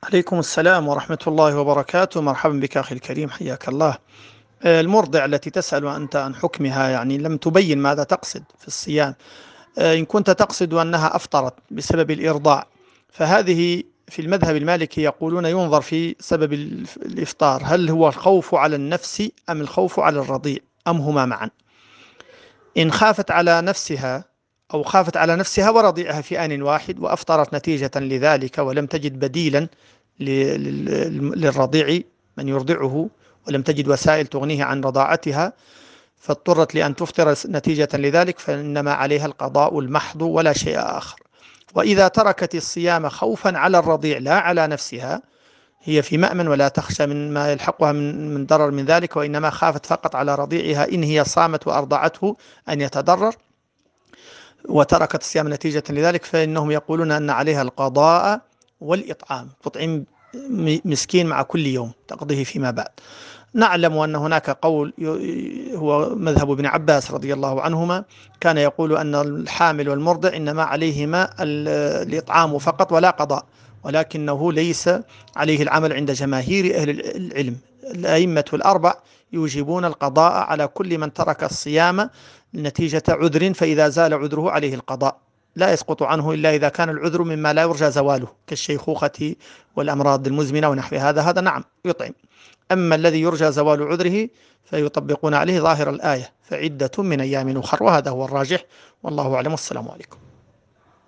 عليكم السلام ورحمة الله وبركاته. مرحبا بك أخي الكريم، حياك الله. المرضع التي تسأل أنت عن حكمها، يعني لم تبين ماذا تقصد في الصيام. إن كنت تقصد أنها أفطرت بسبب الإرضاع، فهذه في المذهب المالكي يقولون ينظر في سبب الإفطار، هل هو الخوف على النفس أم الخوف على الرضيع أم هما معا. إن خافت على نفسها أو خافت على نفسها ورضيعها في آن واحد وأفطرت نتيجة لذلك ولم تجد بديلا للرضيع من يرضعه، ولم تجد وسائل تغنيه عن رضاعتها، فاضطرت لأن تفطر نتيجة لذلك، فإنما عليها القضاء المحض ولا شيء آخر. وإذا تركت الصيام خوفا على الرضيع لا على نفسها، هي في مأمن ولا تخشى من ما يلحقها من ضرر من ذلك، وإنما خافت فقط على رضيعها إن هي صامت وأرضعته أن يتضرر، وتركت الصيام نتيجة لذلك، فإنهم يقولون أن عليها القضاء والإطعام، تطعم مسكين مع كل يوم تقضيه فيما بعد. نعلم أن هناك قول هو مذهب ابن عباس رضي الله عنهما، كان يقول أن الحامل والمرضع إنما عليهما الإطعام فقط ولا قضاء، ولكنه ليس عليه العمل عند جماهير أهل العلم. الأئمة الأربع يوجبون القضاء على كل من ترك الصيام نتيجة عذر، فإذا زال عذره عليه القضاء، لا يسقط عنه إلا إذا كان العذر مما لا يرجى زواله كالشيخوخة والأمراض المزمنة ونحو هذا نعم يطعم. أما الذي يرجى زوال عذره فيطبقون عليه ظاهر الآية، فعدة من أيام أخر، وهذا هو الراجح والله أعلم. والسلام عليكم.